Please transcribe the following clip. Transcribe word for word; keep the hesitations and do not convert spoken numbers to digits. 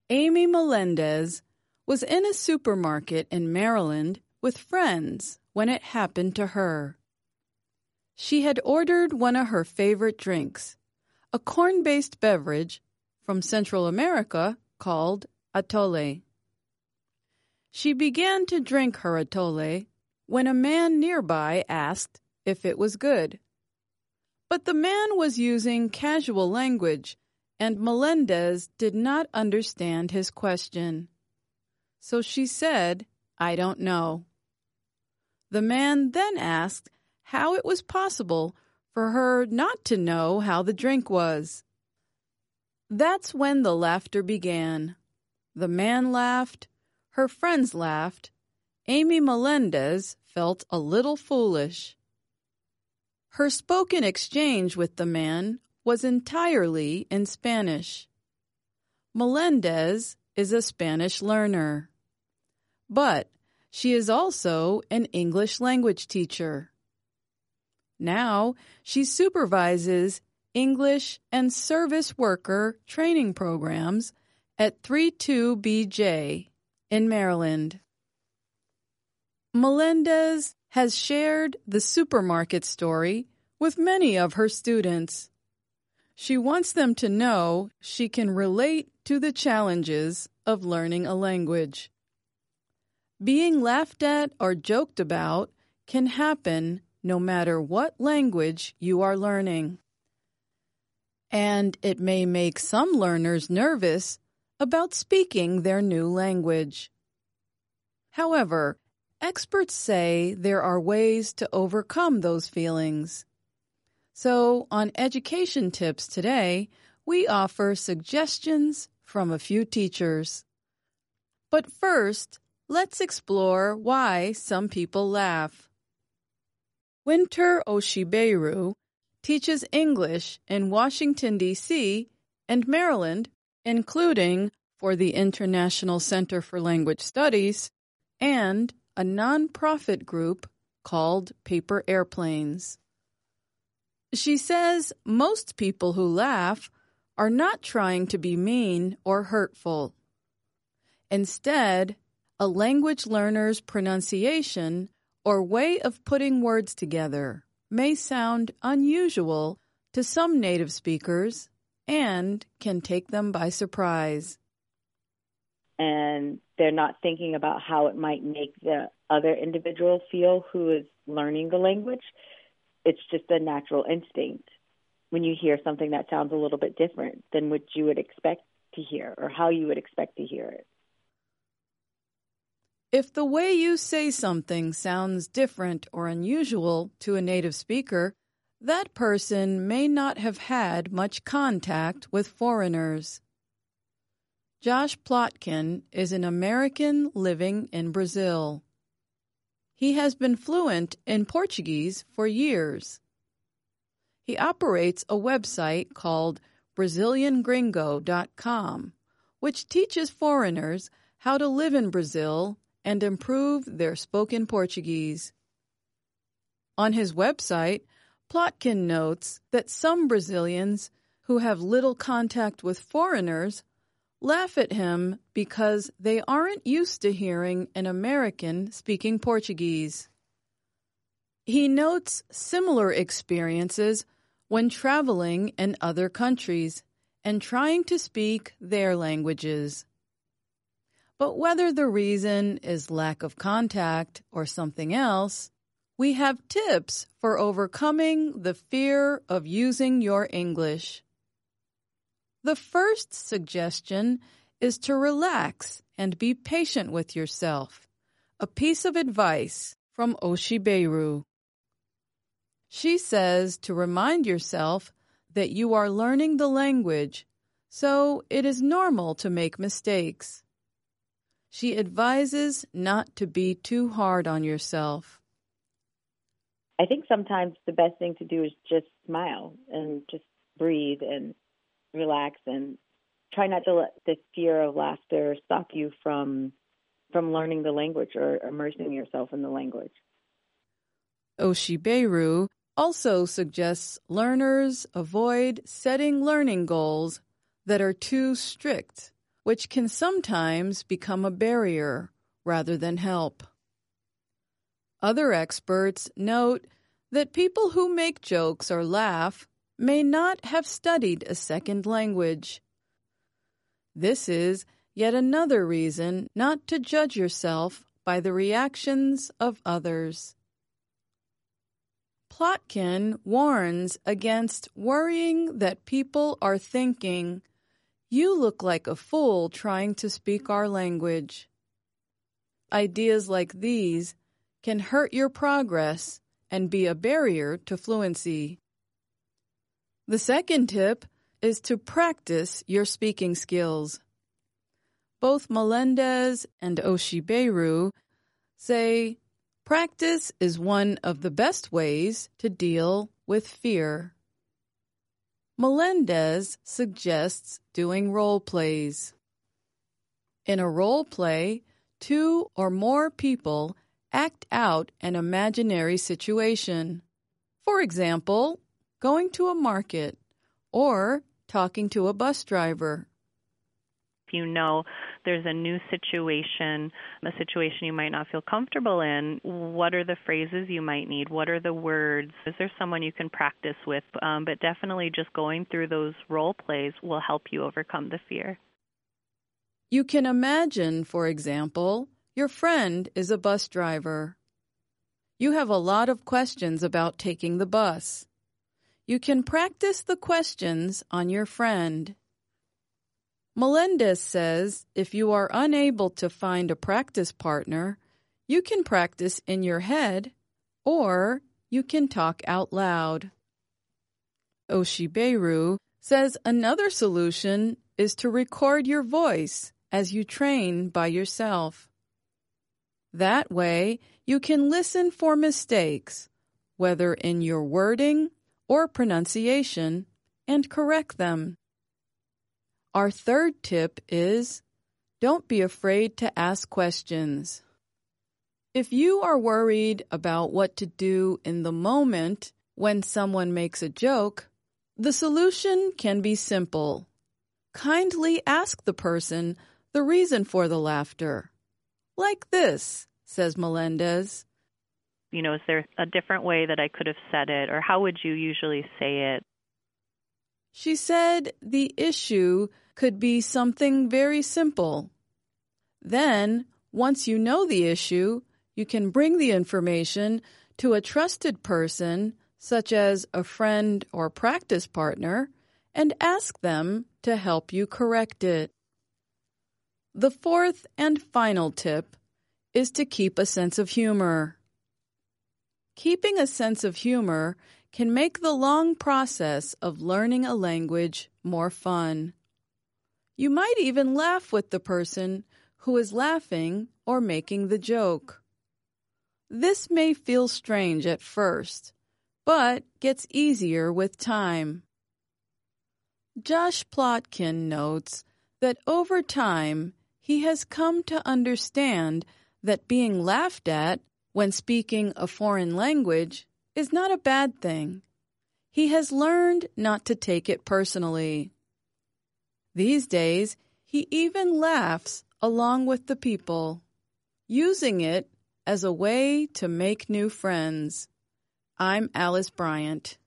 Amy Melendez was in a supermarket in Maryland with friends when it happened to her. She had ordered one of her favorite drinks, a corn-based beverage from Central America called atole. She began to drink her atole when a man nearby asked if it was good. But the man was using casual language, and Melendez did not understand his question. So she said, "I don't know." The man then asked how it was possible for her not to know how the drink was. That's when the laughter began. The man laughed, her friends laughed. Amy Melendez felt a little foolish. Her spoken exchange with the man was entirely in Spanish. Melendez is a Spanish learner, but she is also an English language teacher. Now she supervises English and service worker training programs at thirty-two B J in Maryland. Melendez has shared the supermarket story with many of her students. She wants them to know she can relate to the challenges of learning a language. Being laughed at or joked about can happen no matter what language you are learning. And it may make some learners nervous about speaking their new language. However, experts say there are ways to overcome those feelings. So, on Education Tips today, we offer suggestions from a few teachers. But first, let's explore why some people laugh. Winter Oshiberu teaches English in Washington, D C and Maryland, including for the International Center for Language Studies and a nonprofit group called Paper Airplanes. She says most people who laugh are not trying to be mean or hurtful. Instead, a language learner's pronunciation or way of putting words together may sound unusual to some native speakers and can take them by surprise. And they're not thinking about how it might make the other individual feel who is learning the language. It's just a natural instinct when you hear something that sounds a little bit different than what you would expect to hear or how you would expect to hear it. If the way you say something sounds different or unusual to a native speaker, that person may not have had much contact with foreigners. Josh Plotkin is an American living in Brazil. He has been fluent in Portuguese for years. He operates a website called Brazilian Gringo dot com, which teaches foreigners how to live in Brazil and improve their spoken Portuguese. On his website, Plotkin notes that some Brazilians who have little contact with foreigners laugh at him because they aren't used to hearing an American speaking Portuguese. He notes similar experiences when traveling in other countries and trying to speak their languages. But whether the reason is lack of contact or something else, we have tips for overcoming the fear of using your English. The first suggestion is to relax and be patient with yourself. A piece of advice from Oshiberu. She says to remind yourself that you are learning the language, so it is normal to make mistakes. She advises not to be too hard on yourself. I think sometimes the best thing to do is just smile and just breathe and relax and try not to let the fear of laughter stop you from from learning the language or immersing yourself in the language. Oshiberu also suggests learners avoid setting learning goals that are too strict, which can sometimes become a barrier rather than help. Other experts note that people who make jokes or laugh may not have studied a second language. This is yet another reason not to judge yourself by the reactions of others. Plotkin warns against worrying that people are thinking, "You look like a fool trying to speak our language." Ideas like these can hurt your progress and be a barrier to fluency. The second tip is to practice your speaking skills. Both Melendez and Oshiberu say practice is one of the best ways to deal with fear. Melendez suggests doing role plays. In a role play, two or more people act out an imaginary situation. For example, going to a market or talking to a bus driver. If you know there's a new situation, a situation you might not feel comfortable in, what are the phrases you might need? What are the words? Is there someone you can practice with? Um, but definitely just going through those role plays will help you overcome the fear. You can imagine, for example, your friend is a bus driver. You have a lot of questions about taking the bus. You can practice the questions on your friend. Melendez says if you are unable to find a practice partner, you can practice in your head or you can talk out loud. Oshiberu says another solution is to record your voice as you train by yourself. That way, you can listen for mistakes, whether in your wording or pronunciation, and correct them. Our third tip is, don't be afraid to ask questions. If you are worried about what to do in the moment when someone makes a joke, the solution can be simple. Kindly ask the person the reason for the laughter. Like this, says Melendez. You know, is there a different way that I could have said it, or how would you usually say it? She said the issue could be something very simple. Then, once you know the issue, you can bring the information to a trusted person, such as a friend or practice partner, and ask them to help you correct it. The fourth and final tip is to keep a sense of humor. Keeping a sense of humor can make the long process of learning a language more fun. You might even laugh with the person who is laughing or making the joke. This may feel strange at first, but gets easier with time. Josh Plotkin notes that over time, he has come to understand that being laughed at when speaking a foreign language is not a bad thing. He has learned not to take it personally. These days, he even laughs along with the people, using it as a way to make new friends. I'm Alice Bryant.